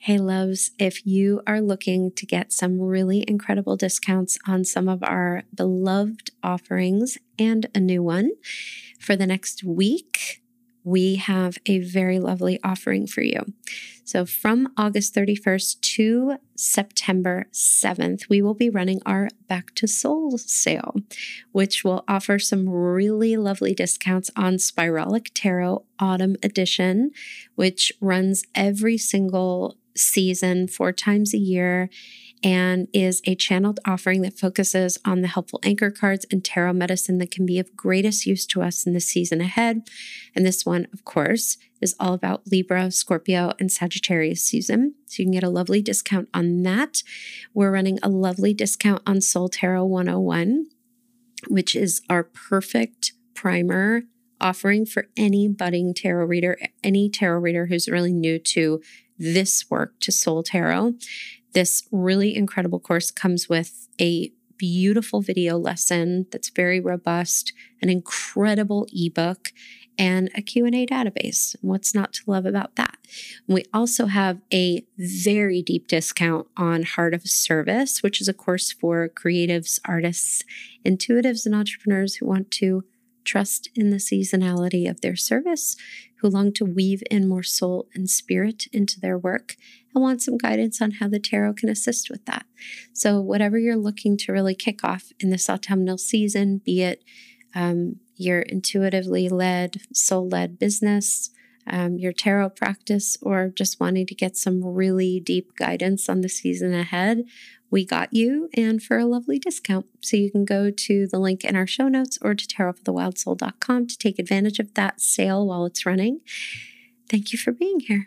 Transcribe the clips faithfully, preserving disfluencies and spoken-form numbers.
Hey loves, if you are looking to get some really incredible discounts on some of our beloved offerings and a new one for the next week, we have a very lovely offering for you. So from August thirty-first to September seventh, we will be running our Back to Soul sale, which will offer some really lovely discounts on Spiralic Tarot Autumn Edition, which runs every single season four times a year and is a channeled offering that focuses on the helpful anchor cards and tarot medicine that can be of greatest use to us in the season ahead. And this one, of course, is all about Libra, Scorpio, and Sagittarius season. So you can get a lovely discount on that. We're running a lovely discount on Soul Tarot one oh one, which is our perfect primer offering for any budding tarot reader, any tarot reader who's really new to this work, to Soul Tarot. This really incredible course comes with a beautiful video lesson that's very robust, an incredible ebook, and a Q and A database. What's not to love about that? We also have a very deep discount on Heart of Service, which is a course for creatives, artists, intuitives, and entrepreneurs who want to trust in the seasonality of their service, who long to weave in more soul and spirit into their work, and want some guidance on how the tarot can assist with that. So whatever you're looking to really kick off in this autumnal season, be it um, your intuitively led, soul-led business, um, your tarot practice, or just wanting to get some really deep guidance on the season ahead, we got you, and for a lovely discount. So you can go to the link in our show notes or to tarot for the wild soul dot com to take advantage of that sale while it's running. Thank you for being here.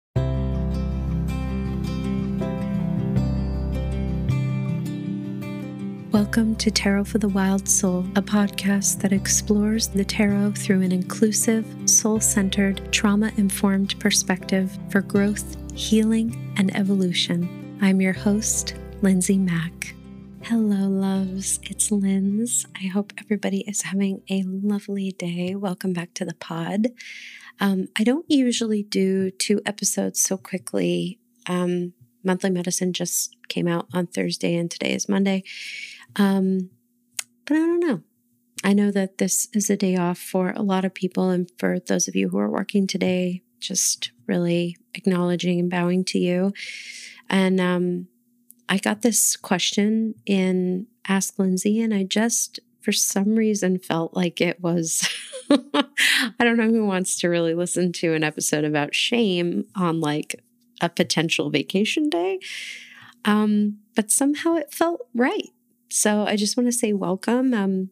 Welcome to Tarot for the Wild Soul, a podcast that explores the tarot through an inclusive, soul-centered, trauma-informed perspective for growth, healing, and evolution. I'm your host, Lindsay Mack. Hello, loves. It's Linz. I hope everybody is having a lovely day. Welcome back to the pod. Um, I don't usually do two episodes so quickly. Um, Monthly Medicine just came out on Thursday, and today is Monday. Um, but I don't know. I know that this is a day off for a lot of people, and for those of you who are working today, just really acknowledging and bowing to you. And um, I got this question in Ask Lindsay, and I just, for some reason, felt like it was, I don't know who wants to really listen to an episode about shame on like a potential vacation day. Um, but somehow it felt right. So I just want to say welcome. Um,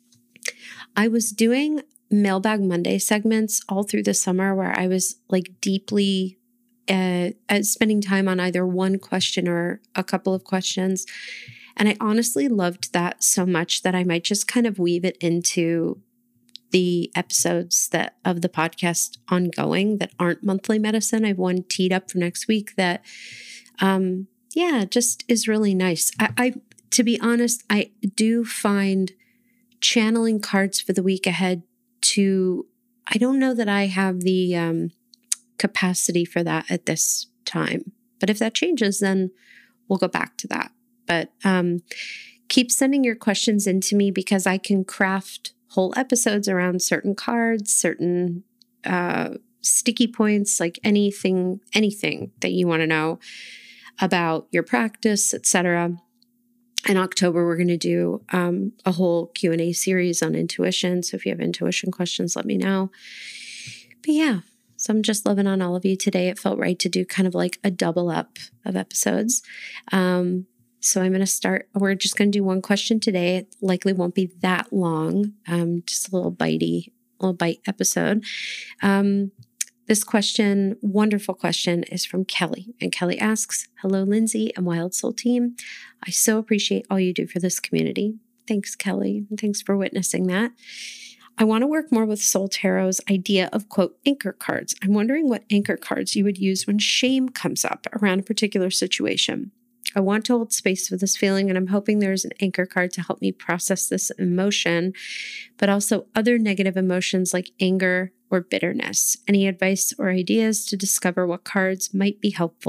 I was doing Mailbag Monday segments all through the summer where I was like deeply uh, uh, spending time on either one question or a couple of questions. And I honestly loved that so much that I might just kind of weave it into the episodes that of the podcast ongoing that aren't Monthly Medicine. I have one teed up for next week that, um, yeah, just is really nice. I, I To be honest, I do find channeling cards for the week ahead to, I don't know that I have the um, capacity for that at this time. But if that changes, then we'll go back to that. But um, keep sending your questions in to me because I can craft whole episodes around certain cards, certain uh, sticky points, like anything, anything that you want to know about your practice, et cetera. In October, we're going to do um, a whole Q and A series on intuition. So if you have intuition questions, let me know. But yeah, so I'm just loving on all of you today. It felt right to do kind of like a double up of episodes. Um, so I'm going to start, we're just going to do one question today. It likely won't be that long, um, just a little bitey, little bite episode. Um, This question, wonderful question, is from Kelly. And Kelly asks, hello, Lindsay and Wild Soul team. I so appreciate all you do for this community. Thanks, Kelly. And thanks for witnessing that. I want to work more with Soul Tarot's idea of, quote, anchor cards. I'm wondering what anchor cards you would use when shame comes up around a particular situation. I want to hold space for this feeling, and I'm hoping there's an anchor card to help me process this emotion, but also other negative emotions like anger or bitterness. Any advice or ideas to discover what cards might be helpful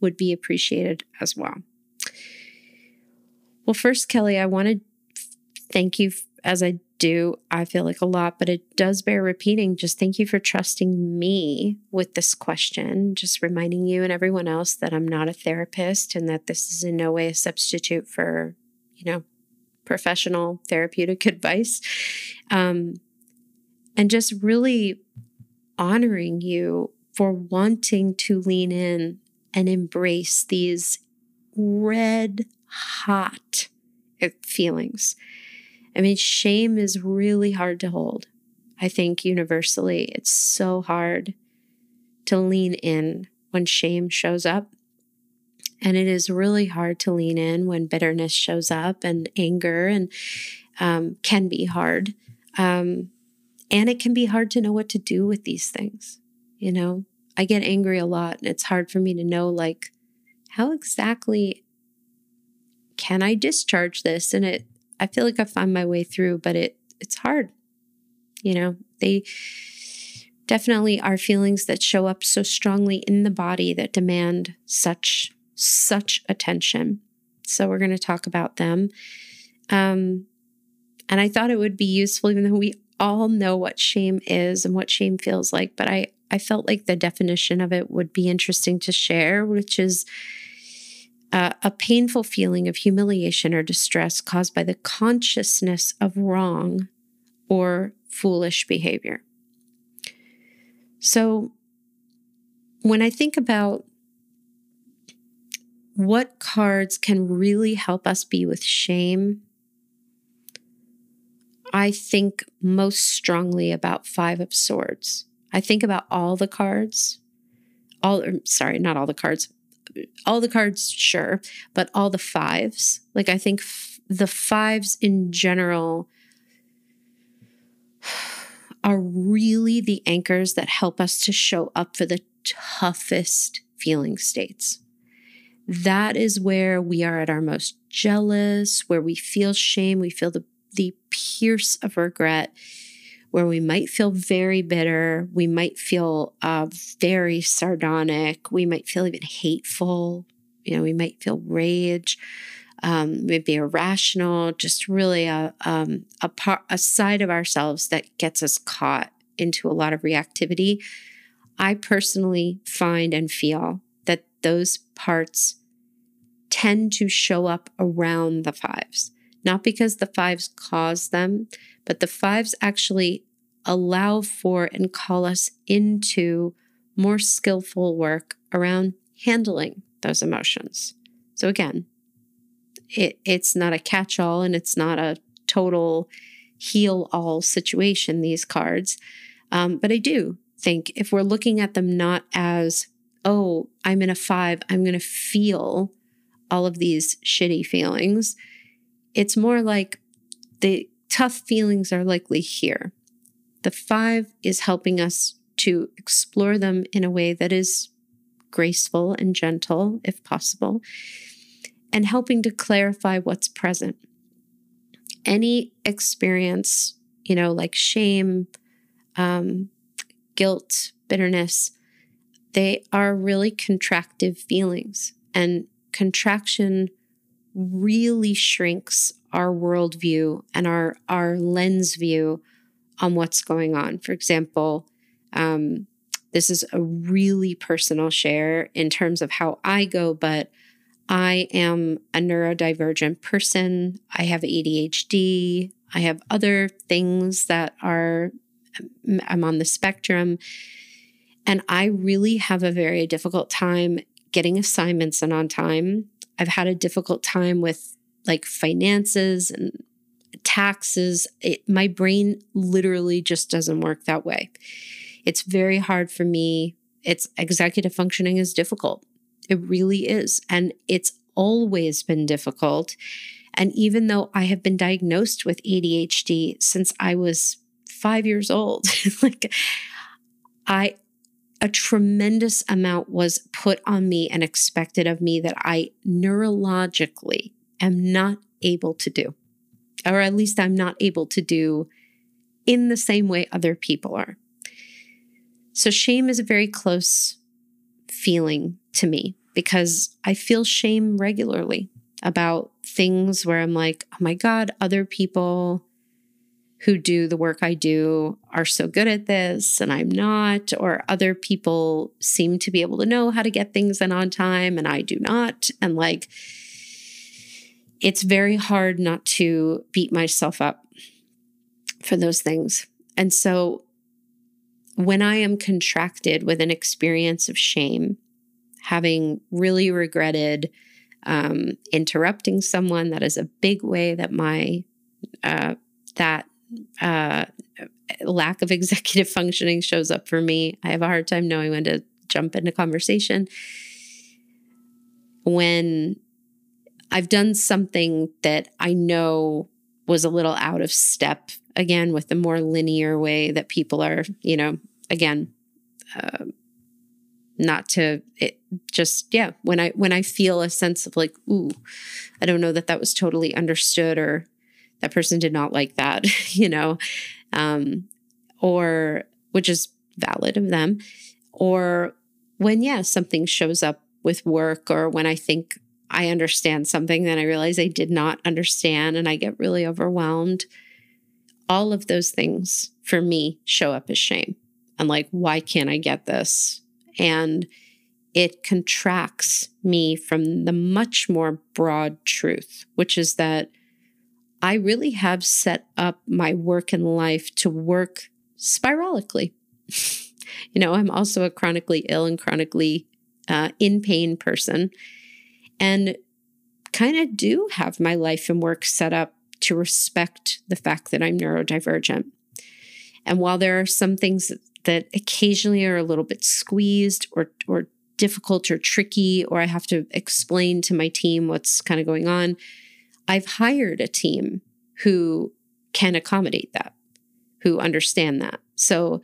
would be appreciated as well. Well, first, Kelly, I want to thank you, as I do, I feel like a lot, but it does bear repeating. Just thank you for trusting me with this question, just reminding you and everyone else that I'm not a therapist and that this is in no way a substitute for, you know, professional therapeutic advice. Um, and just really honoring you for wanting to lean in and embrace these red hot feelings. I mean, shame is really hard to hold. I think universally, it's so hard to lean in when shame shows up. And it is really hard to lean in when bitterness shows up, and anger and um, can be hard. Um, and it can be hard to know what to do with these things. You know, I get angry a lot, and it's hard for me to know, like, how exactly can I discharge this? And it, I feel like I find my way through, but it, it's hard. You know, they definitely are feelings that show up so strongly in the body that demand such, such attention. So we're going to talk about them. Um, and I thought it would be useful, even though we all know what shame is and what shame feels like, but I, I felt like the definition of it would be interesting to share, which is Uh, a painful feeling of humiliation or distress caused by the consciousness of wrong or foolish behavior. So when I think about what cards can really help us be with shame, I think most strongly about Five of Swords. I think about all the cards, all, sorry, not all the cards, all the cards, sure, but all the fives. Like, I think f- the fives in general are really the anchors that help us to show up for the toughest feeling states. That is where we are at our most jealous, where we feel shame, we feel the, the pierce of regret, where we might feel very bitter, we might feel uh, very sardonic, we might feel even hateful, you know, we might feel rage, um, maybe irrational, just really a, um, a, part, a side of ourselves that gets us caught into a lot of reactivity. I personally find and feel that those parts tend to show up around the fives, not because the fives cause them, but the fives actually allow for and call us into more skillful work around handling those emotions. So again, it, it's not a catch-all and it's not a total heal-all situation, these cards. Um, but I do think if we're looking at them not as, oh, I'm in a five, I'm going to feel all of these shitty feelings, it's more like the tough feelings are likely here. The five is helping us to explore them in a way that is graceful and gentle, if possible, and helping to clarify what's present. Any experience, you know, like shame, um, guilt, bitterness, they are really contractive feelings, and contraction really shrinks our worldview and our, our lens view on what's going on. For example, um, this is a really personal share in terms of how I go, but I am a neurodivergent person. I have A D H D. I have other things that are, I'm on the spectrum. And I really have a very difficult time getting assignments and on time. I've had a difficult time with like finances and taxes. It, my brain literally just doesn't work that way. It's very hard for me. It's executive functioning is difficult. It really is. And it's always been difficult. And even though I have been diagnosed with A D H D since I was five years old, like I, a tremendous amount was put on me and expected of me that I neurologically am not able to do, or at least I'm not able to do in the same way other people are. So shame is a very close feeling to me. because I feel shame regularly about things where I'm like, oh my God, other people who do the work I do are so good at this and I'm not, or other people seem to be able to know how to get things in on time and I do not. And like, it's very hard not to beat myself up for those things. And so when I am contracted with an experience of shame, having really regretted um, interrupting someone, that is a big way that my, uh, that uh, lack of executive functioning shows up for me. I have a hard time knowing when to jump into conversation. When I've done something that I know was a little out of step, again, with the more linear way that people are, you know, again, uh, not to it, just, yeah, when I, when I feel a sense of like, ooh, I don't know that that was totally understood, or that person did not like that, you know, um, or which is valid of them. Or when, yeah, something shows up with work, or when I think I understand something, then I realize I did not understand and I get really overwhelmed. All of those things for me show up as shame. I'm like, why can't I get this? And it contracts me from the much more broad truth, which is that I really have set up my work and life to work spiralically. You know, I'm also a chronically ill and chronically uh, in pain person, and kind of do have my life and work set up to respect the fact that I'm neurodivergent. And while there are some things that occasionally are a little bit squeezed or or difficult or tricky, or I have to explain to my team what's kind of going on, I've hired a team who can accommodate that, who understand that. So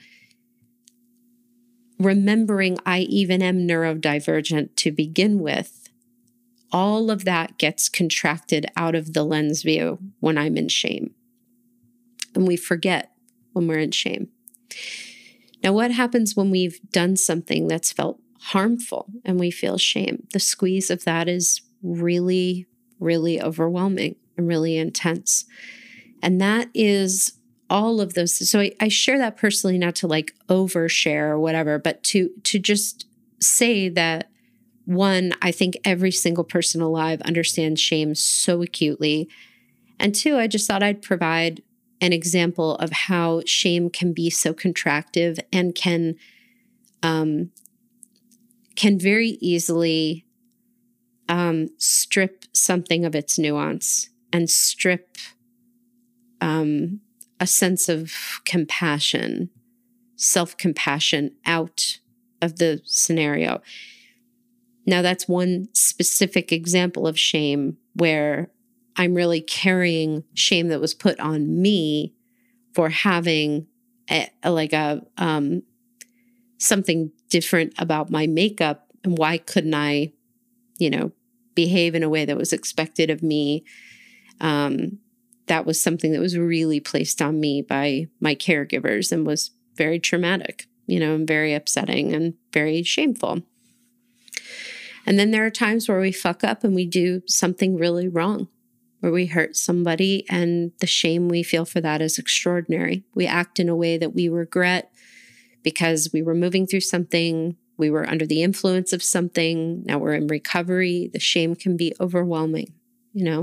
remembering I even am neurodivergent to begin with, all of that gets contracted out of the lens view when I'm in shame. And we forget when we're in shame. Now, what happens when we've done something that's felt harmful and we feel shame? The squeeze of that is really, really overwhelming and really intense. And that is all of those. So I, I share that personally, not to like overshare or whatever, but to, to just say that, one, I think every single person alive understands shame so acutely. And two, I just thought I'd provide an example of how shame can be so contractive and can, um, can very easily um, strip something of its nuance and strip um, a sense of compassion, self-compassion out of the scenario. Now, that's one specific example of shame where I'm really carrying shame that was put on me for having a, a, like a um, something different about my makeup, and why couldn't I, you know, behave in a way that was expected of me. Um, that was something that was really placed on me by my caregivers and was very traumatic, you know, and very upsetting and very shameful. And then there are times where we fuck up and we do something really wrong, where we hurt somebody, and the shame we feel for that is extraordinary. We act in a way that we regret because we were moving through something, we were under the influence of something, now we're in recovery. The shame can be overwhelming, you know.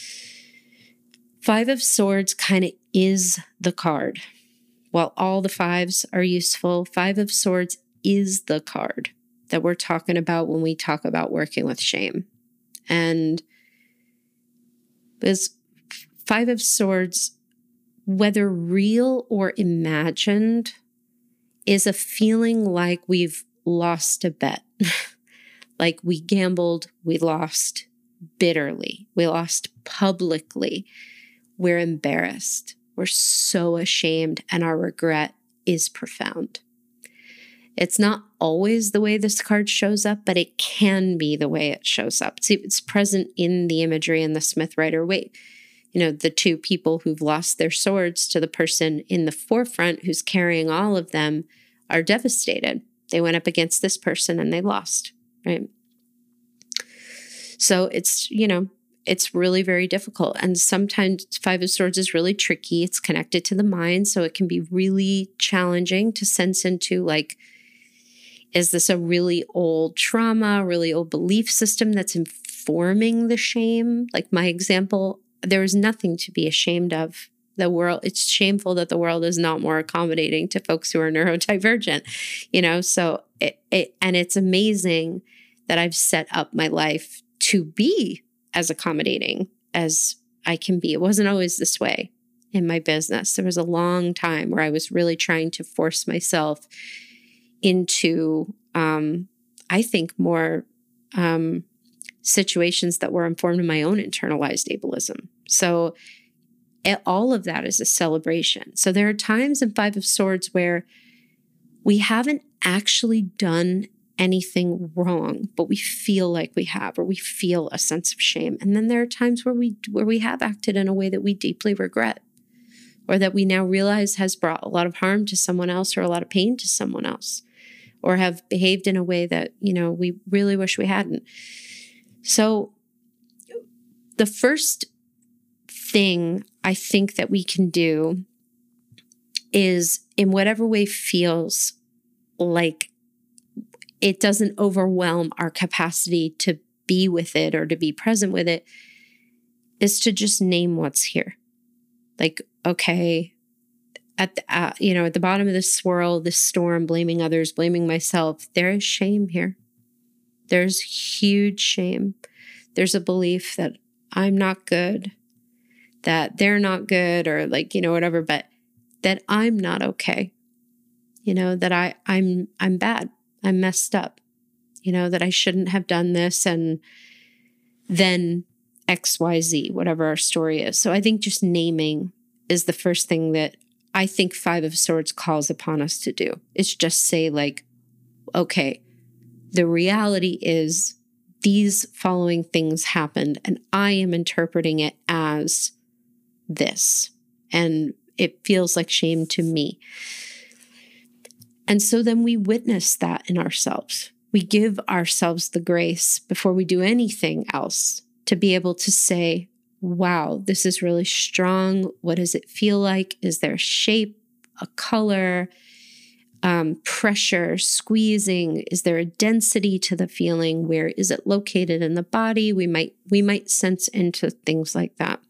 Five of Swords kind of is the card. While all the fives are useful, Five of Swords is the card that we're talking about when we talk about working with shame. And this Five of Swords, whether real or imagined, is a feeling like we've lost a bet. Like we gambled, we lost bitterly, we lost publicly. We're embarrassed. We're so ashamed, and our regret is profound. It's not always the way this card shows up, but it can be the way it shows up. See, it's present in the imagery in the Smith Rider-Waite. You know, the two people who've lost their swords to the person in the forefront who's carrying all of them are devastated. They went up against this person and they lost, right? So it's, you know, it's really very difficult. And sometimes Five of Swords is really tricky. It's connected to the mind. So it can be really challenging to sense into, like, is this a really old trauma, really old belief system that's informing the shame? Like my example, there is nothing to be ashamed of. The world, it's shameful that the world is not more accommodating to folks who are neurodivergent, you know? So it, it and it's amazing that I've set up my life to be as accommodating as I can be. It wasn't always this way in my business. There was a long time where I was really trying to force myself into, um, I think, more um, situations that were informed in my own internalized ableism. So it, all of that is a celebration. So there are times in Five of Swords where we haven't actually done anything wrong, but we feel like we have, or we feel a sense of shame. And then there are times where we where we have acted in a way that we deeply regret, or that we now realize has brought a lot of harm to someone else, or a lot of pain to someone else, or have behaved in a way that, you know, we really wish we hadn't. So the first thing I think that we can do is, in whatever way feels like it doesn't overwhelm our capacity to be with it or to be present with it, is to just name what's here. Like, okay, at the, uh, you know, at the bottom of this swirl, this storm, blaming others, blaming myself, there is shame here. There's huge shame. There's a belief that I'm not good, that they're not good, or like, you know, whatever, but that I'm not okay. You know, that I, I'm, I'm bad. I'm messed up, you know, that I shouldn't have done this, and then X, Y, Z, whatever our story is. So I think just naming is the first thing that I think Five of Swords calls upon us to do. It's just say, like, okay, the reality is these following things happened, and I am interpreting it as this, and it feels like shame to me. And so then we witness that in ourselves. We give ourselves the grace before we do anything else to be able to say, wow, this is really strong. What does it feel like? Is there a shape, a color, um, pressure, squeezing? Is there a density to the feeling? Where is it located in the body? We might, we might sense into things like that.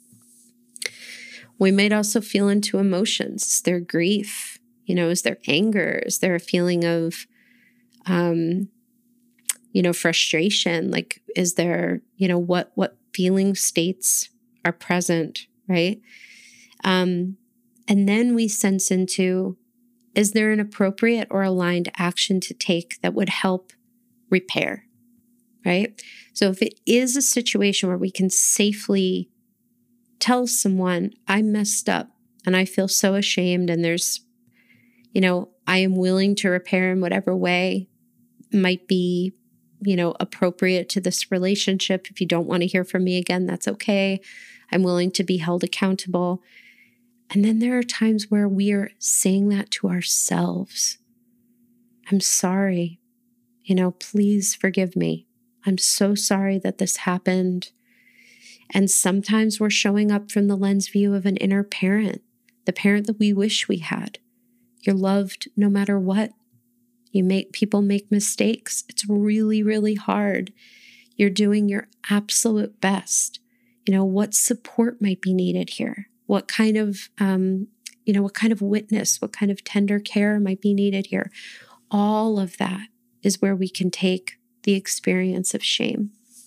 We might also feel into emotions. Is there grief? You know, is there anger? Is there a feeling of, um, you know, frustration? Like, is there, you know, what, what feeling states are present, right? Um, and then we sense into, is there an appropriate or aligned action to take that would help repair, right? So if it is a situation where we can safely tell someone, I messed up and I feel so ashamed, and there's, you know, I am willing to repair in whatever way might be, you know, appropriate to this relationship. If you don't want to hear from me again, that's okay. I'm willing to be held accountable. And then there are times where we are saying that to ourselves. I'm sorry. You know, please forgive me. I'm so sorry that this happened. And sometimes we're showing up from the lens view of an inner parent, the parent that we wish we had. You're loved no matter what. You make people make mistakes. It's really, really hard. You're doing your absolute best. You know, what support might be needed here? What kind of, um, you know, what kind of witness, what kind of tender care might be needed here? All of that is where we can take the experience of shame.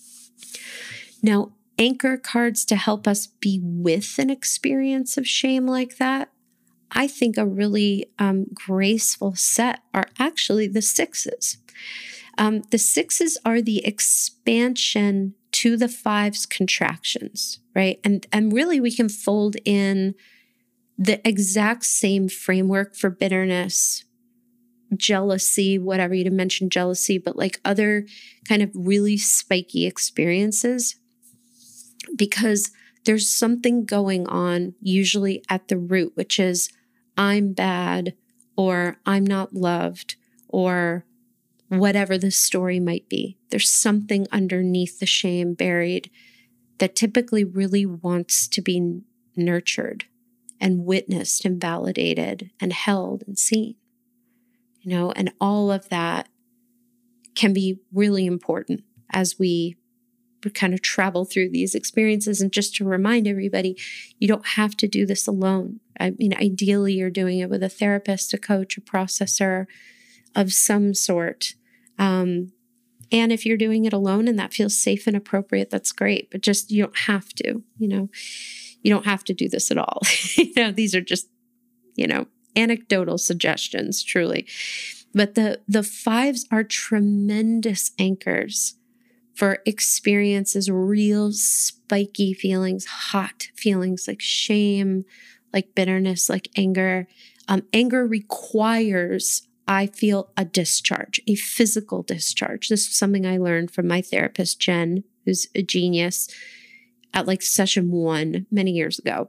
Now, anchor cards to help us be with an experience of shame like that, I think a really um, graceful set are actually the sixes. Um, the sixes are the expansion to the five's contractions, right? And, and really we can fold in the exact same framework for bitterness, jealousy, whatever, you didn't mention jealousy, but like other kind of really spiky experiences, because there's something going on usually at the root, which is I'm bad, or I'm not loved, or whatever the story might be. There's something underneath the shame buried that typically really wants to be nurtured and witnessed and validated and held and seen. You know, and all of that can be really important as we kind of travel through these experiences. And just to remind everybody, you don't have to do this alone. I mean, ideally, you're doing it with a therapist, a coach, a processor of some sort. Um, and if you're doing it alone and that feels safe and appropriate, that's great. But just, you don't have to, you know, you don't have to do this at all. You know, these are just, you know, anecdotal suggestions, truly. But the, the fives are tremendous anchors for experiences, real spiky feelings, hot feelings like shame, like bitterness, like anger. Um, anger requires, I feel, a discharge, a physical discharge. This is something I learned from my therapist, Jen, who's a genius, at like session one many years ago.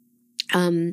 Um,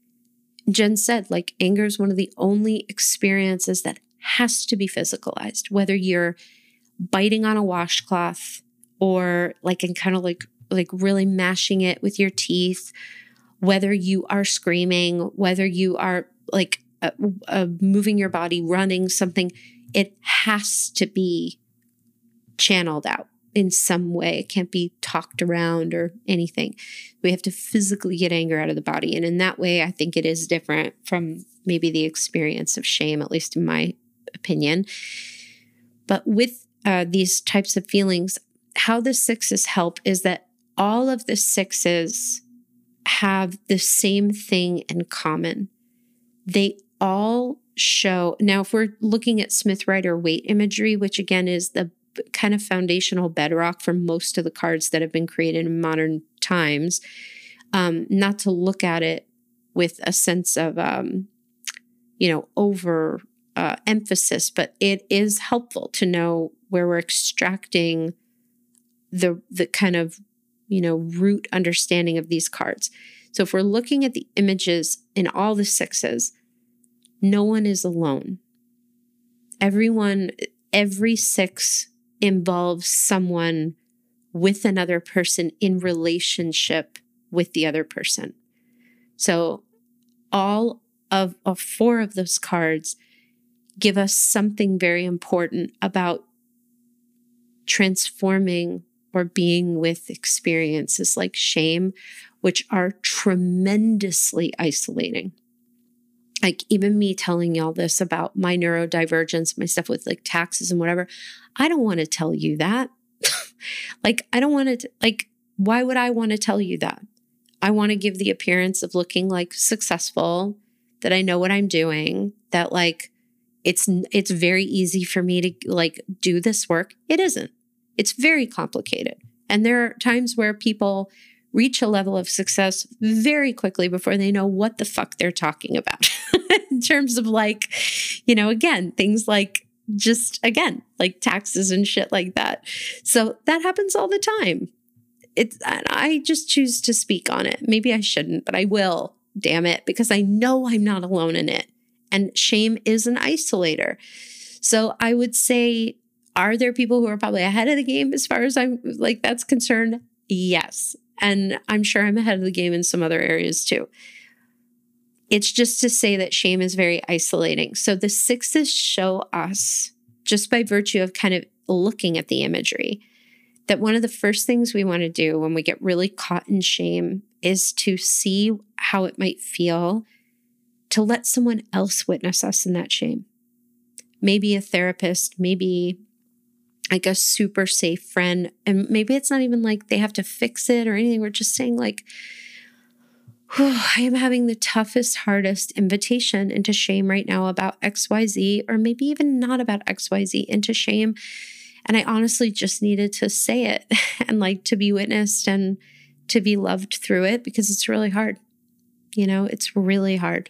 Jen said, like, anger is one of the only experiences that has to be physicalized, whether you're biting on a washcloth or like, and kind of like, like really mashing it with your teeth, whether you are screaming, whether you are like uh, uh, moving your body, running something, it has to be channeled out in some way. It can't be talked around or anything. We have to physically get anger out of the body. And in that way, I think it is different from maybe the experience of shame, at least in my opinion. But with uh, these types of feelings, how the sixes help is that all of the sixes have the same thing in common. They all show, now if we're looking at Smith-Rider-Waite imagery, which again is the kind of foundational bedrock for most of the cards that have been created in modern times, um, not to look at it with a sense of, um, you know, over uh, emphasis, but it is helpful to know where we're extracting the the kind of, you know, root understanding of these cards. So if we're looking at the images in all the sixes, no one is alone. Everyone, every six involves someone with another person in relationship with the other person. So all of, of four of those cards give us something very important about transforming or being with experiences like shame, which are tremendously isolating. Like even me telling y'all this about my neurodivergence, my stuff with like taxes and whatever, I don't want to tell you that. Like, I don't want to, like, why would I want to tell you that? I want to give the appearance of looking like successful, that I know what I'm doing, that like, it's, it's very easy for me to like do this work. It isn't. It's very complicated. And there are times where people reach a level of success very quickly before they know what the fuck they're talking about in terms of like, you know, again, things like just, again, like taxes and shit like that. So that happens all the time. It's, and I just choose to speak on it. Maybe I shouldn't, but I will, damn it, because I know I'm not alone in it. And shame is an isolator. So I would say, are there people who are probably ahead of the game as far as I'm like, that's concerned? Yes. And I'm sure I'm ahead of the game in some other areas too. It's just to say that shame is very isolating. So the sixes show us, just by virtue of kind of looking at the imagery, that one of the first things we want to do when we get really caught in shame is to see how it might feel to let someone else witness us in that shame. Maybe a therapist, maybe like a super safe friend. And maybe it's not even like they have to fix it or anything. We're just saying like, whew, I am having the toughest, hardest invitation into shame right now about X Y Z, or maybe even not about X Y Z, into shame. And I honestly just needed to say it and like to be witnessed and to be loved through it, because it's really hard. You know, it's really hard.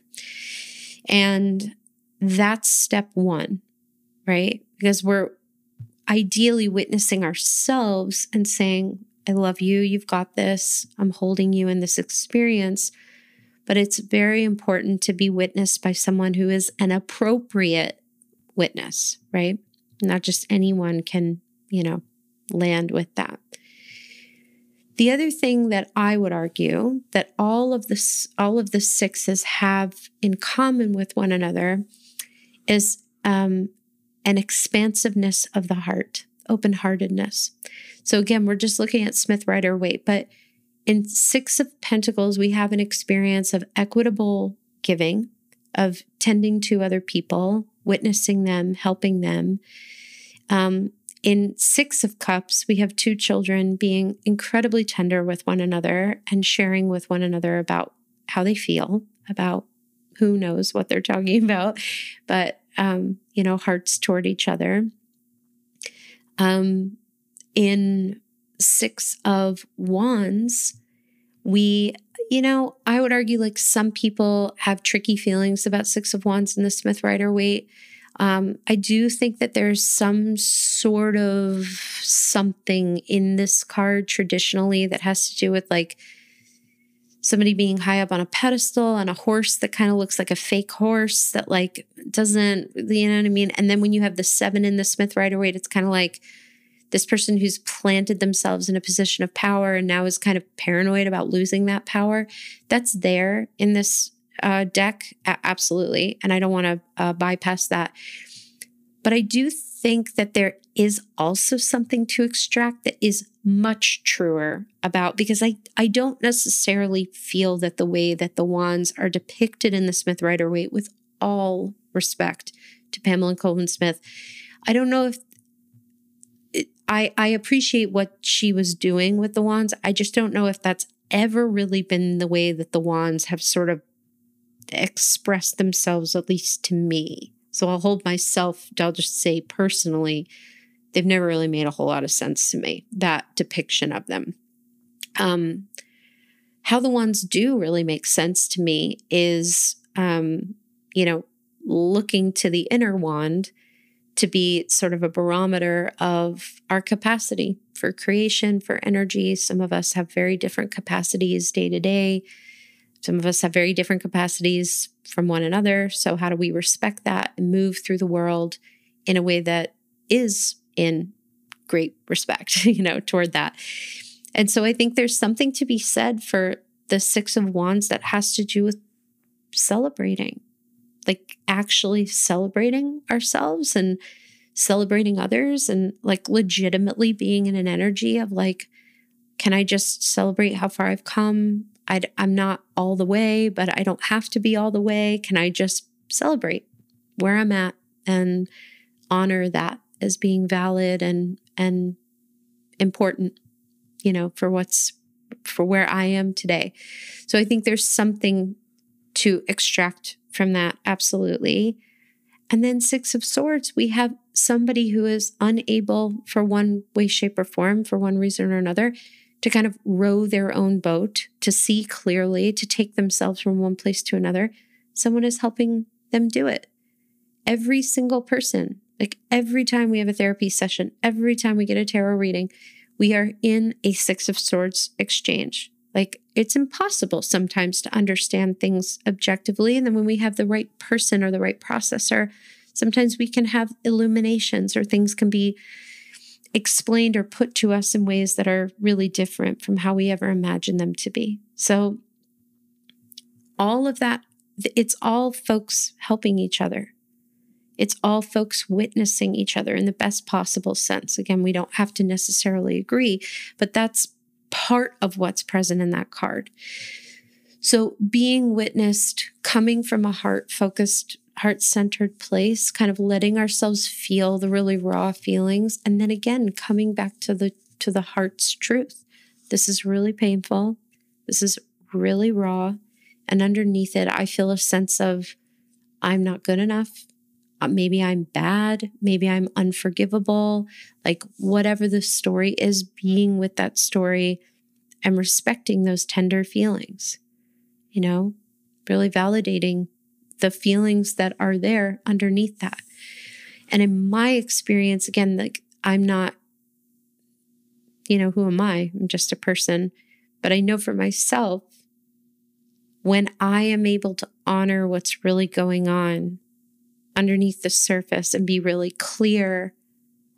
And that's step one, right? Because we're ideally witnessing ourselves and saying, I love you, you've got this, I'm holding you in this experience. But it's very important to be witnessed by someone who is an appropriate witness, right? Not just anyone can, you know, land with that. The other thing that I would argue that all of this, all of the sixes have in common with one another is um, an expansiveness of the heart, open-heartedness. So again, we're just looking at Smith Rider-Waite, but in Six of Pentacles, we have an experience of equitable giving, of tending to other people, witnessing them, helping them. Um, in Six of Cups, we have two children being incredibly tender with one another and sharing with one another about how they feel, about who knows what they're talking about, but, um, you know, hearts toward each other. Um, in Six of Wands, we, you know, I would argue like some people have tricky feelings about Six of Wands in the Smith Rider-Waite. Um, I do think that there's some sort of something in this card traditionally that has to do with like somebody being high up on a pedestal on a horse that kind of looks like a fake horse that like doesn't, you know what I mean? And then when you have the seven in the Smith Rider-Waite, it's kind of like this person who's planted themselves in a position of power and now is kind of paranoid about losing that power. That's there in this uh, deck, a- absolutely. And I don't want to uh, bypass that. But I do think that there is also something to extract that is much truer about, because I, I don't necessarily feel that the way that the wands are depicted in the Smith Rider-Waite, with all respect to Pamela Colman Smith, I don't know if it, I, I appreciate what she was doing with the wands. I just don't know if that's ever really been the way that the wands have sort of expressed themselves, at least to me. So I'll hold myself, I'll just say personally, they've never really made a whole lot of sense to me, that depiction of them. Um, how the wands do really make sense to me is, um, you know, looking to the inner wand to be sort of a barometer of our capacity for creation, for energy. Some of us have very different capacities day to day. Some of us have very different capacities from one another. So how do we respect that and move through the world in a way that is in great respect, you know, toward that? And so I think there's something to be said for the Six of Wands that has to do with celebrating, like actually celebrating ourselves and celebrating others, and like legitimately being in an energy of like, can I just celebrate how far I've come? I'd, I'm not all the way, but I don't have to be all the way. Can I just celebrate where I'm at and honor that as being valid and and important, you know, for what's for where I am today. So I think there's something to extract from that, absolutely. And then Six of Swords, we have somebody who is unable for one way, shape, or form, for one reason or another, to kind of row their own boat, to see clearly, to take themselves from one place to another. Someone is helping them do it. Every single person, like every time we have a therapy session, every time we get a tarot reading, we are in a Six of Swords exchange. Like it's impossible sometimes to understand things objectively. And then when we have the right person or the right processor, sometimes we can have illuminations, or things can be explained or put to us in ways that are really different from how we ever imagined them to be. So all of that, it's all folks helping each other. It's all folks witnessing each other in the best possible sense. Again, we don't have to necessarily agree, but that's part of what's present in that card. So being witnessed, coming from a heart-focused, heart-centered place, kind of letting ourselves feel the really raw feelings, and then again coming back to the to the heart's truth. This is really painful. This is really raw, and underneath it, I feel a sense of I'm not good enough. Uh, maybe I'm bad. Maybe I'm unforgivable. Like whatever the story is, being with that story and respecting those tender feelings. You know, really validating the feelings that are there underneath that. And in my experience, again, like I'm not, you know, who am I? I'm just a person. But I know for myself, when I am able to honor what's really going on underneath the surface and be really clear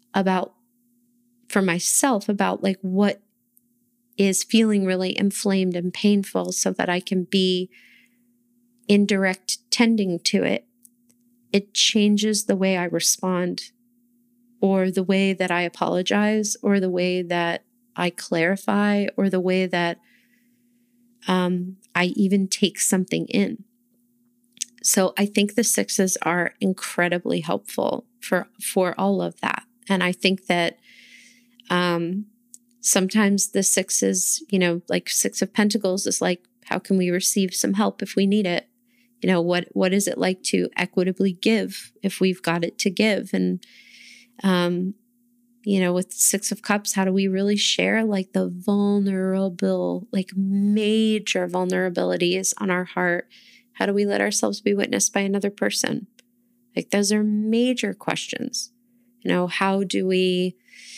about, for myself, about like what is feeling really inflamed and painful so that I can be in direct tending to it, it changes the way I respond, or the way that I apologize, or the way that I clarify, or the way that um, I even take something in. So I think the sixes are incredibly helpful for, for all of that. And I think that um, sometimes the sixes, you know, like Six of Pentacles is like, how can we receive some help if we need it? You know, what what is it like to equitably give if we've got it to give? And, um, you know, with Six of Cups, how do we really share like the vulnerable, like major vulnerabilities on our heart? How do we let ourselves be witnessed by another person? Like those are major questions. You know, how do we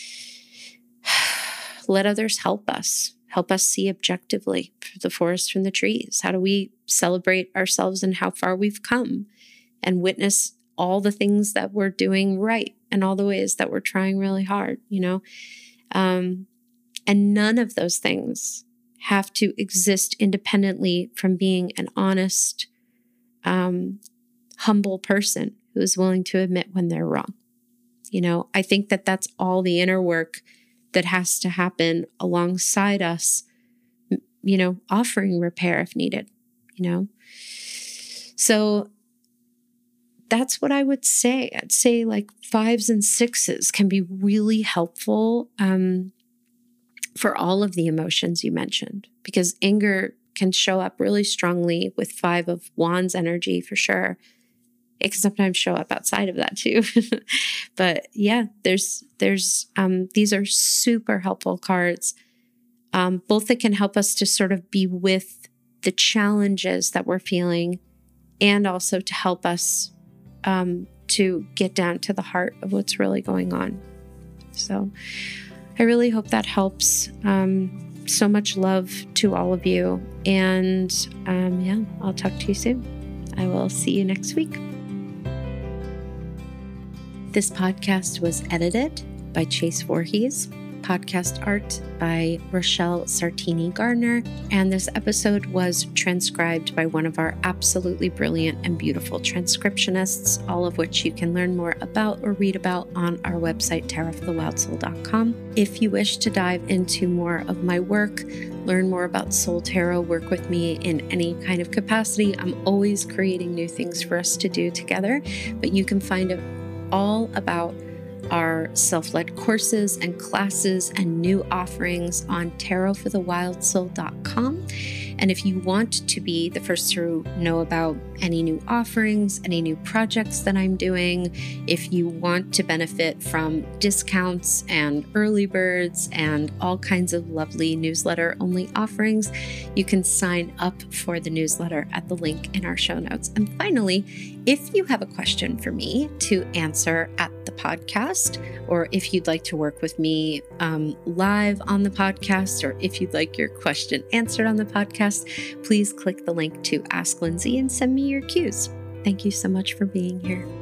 let others help us? Help us see objectively the forest from the trees? How do we celebrate ourselves and how far we've come and witness all the things that we're doing right and all the ways that we're trying really hard, you know? Um, and none of those things have to exist independently from being an honest, um, humble person who is willing to admit when they're wrong. You know, I think that that's all the inner work that has to happen alongside us, you know, offering repair if needed, you know? So that's what I would say. I'd say like fives and sixes can be really helpful um, for all of the emotions you mentioned, because anger can show up really strongly with Five of Wands energy for sure. It can sometimes show up outside of that too. But yeah, there's, there's, um, these are super helpful cards, um, both that can help us to sort of be with the challenges that we're feeling, and also to help us, um, to get down to the heart of what's really going on. So I really hope that helps. Um, so much love to all of you. And, um, yeah, I'll talk to you soon. I will see you next week. This podcast was edited by Chase Voorhees, podcast art by Rochelle Sartini Gardner, and this episode was transcribed by one of our absolutely brilliant and beautiful transcriptionists, all of which you can learn more about or read about on our website, tarot for the wild soul dot com. If you wish to dive into more of my work, learn more about Soul Tarot, work with me in any kind of capacity, I'm always creating new things for us to do together, but you can find it all about our self-led courses and classes and new offerings on tarot for the wild soul dot com. And if you want to be the first to know about any new offerings, any new projects that I'm doing, if you want to benefit from discounts and early birds and all kinds of lovely newsletter-only offerings, you can sign up for the newsletter at the link in our show notes. And finally, if you have a question for me to answer at the podcast, or if you'd like to work with me um, live on the podcast, or if you'd like your question answered on the podcast, please click the link to Ask Lindsay and send me your cues. Thank you so much for being here.